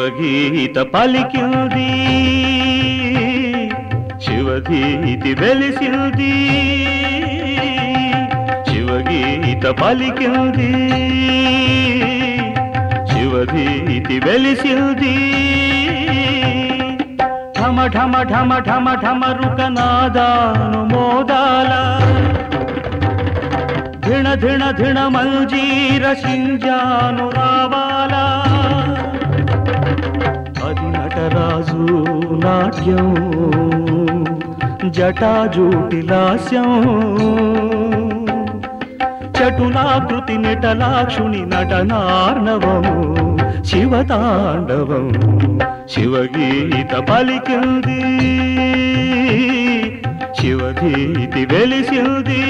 శివగీత పలికింది శివధీతి వెలిసింది శివగీత పలికింది శివధీతి వెలిసింది ఢమ ఢమ ఢమ ఢమ ఢమరుక నాదాను మోదాల ధిణ ధిణ ధిణ మంజీర సింజాను రావాలా అది నటరాజు నాట్యం జటాజూటిలాస్యం చటులాకృతి నిటలాక్షుని నటనార్ణవము శివతాండవం శివగీత పలికింది శివధీతి వెలిసింది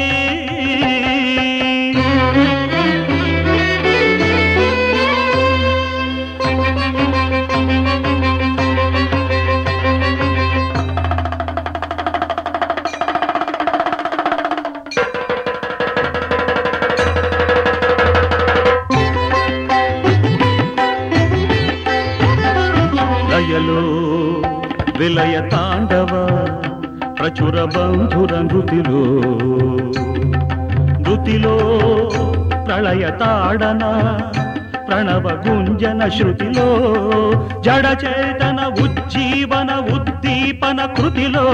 లయలో విలయ తాండవ ప్రచుర బంధుర నృతిలో నృతిలో ప్రళయ తాడన ప్రణవ గుంజన శృతిలో జడ చేతన ఉజ్జీవన ఉద్దీపన కృతిలో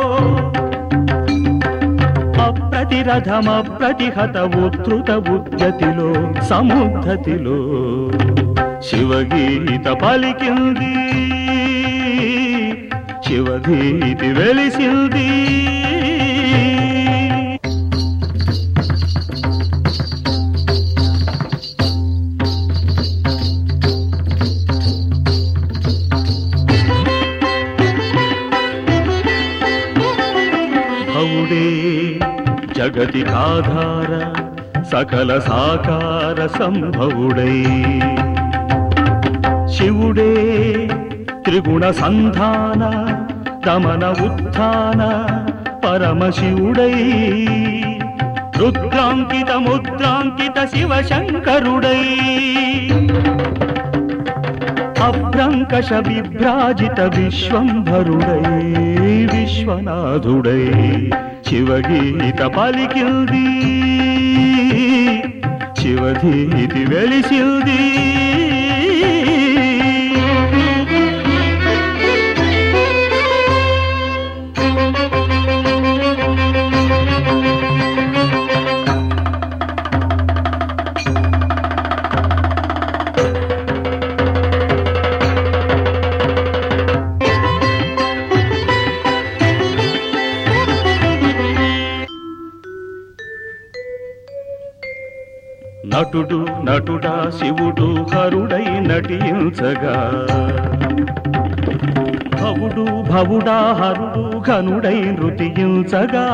అప్రతిరథమ ప్రతిహత ఉద్ధృత ఉద్యతిలో సముద్ధతిలో శివగీత పలికింది శివధీతి వెలిసింది భవుడే జగతి ఆధార సకల సాకార సంభవుడై శివుడే త్రిగుణ సంధాన దమన ఉత్థాన పరమశివుడై రుద్రాంకిత ముద్రాంకిత శివశంకరుడై అభ్రంకష విభ్రాజిత విశ్వంభరుడై విశ్వనాథుడై శివగీత పలికింది శివధీతి వెలిసింది నటుడు నటుడా శివుడు హరుడై నటించగా భవుడు భవుడా హరుడు ఘనుడై నృతించగా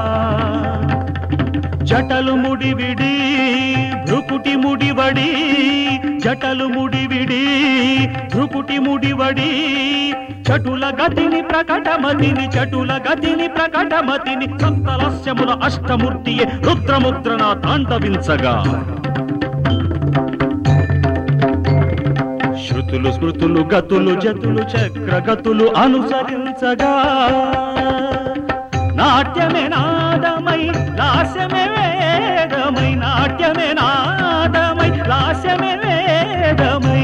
జటలు ముడివిడి భృకుటి ముడివడి జటలు ముడివిడి భృకుటి ముడివడి చటుల గతిని ప్రకటమతిని చటుల గతిని ప్రకటమతిని సప్తలస్యముల అష్టమూర్తియే రుద్రముద్రన తాండవించగా శృతులు స్మృతులు గతులు జతులు చక్రగతులు అనుసరించగా నాట్యమే నాదమై లాస్యమే వేదమై నాట్యమే నాదమై లాస్యమే వేదమై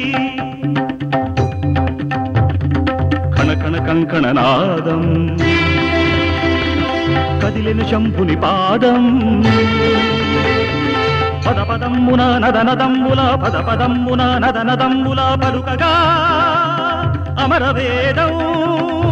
కణకణ కంకణ నాదం కదిలిన శంభుని పాదం పదపదమ్మున నదనదమ్ముల పదపదమ్మున నదనదమ్ముల పలుకగా అమరవేదం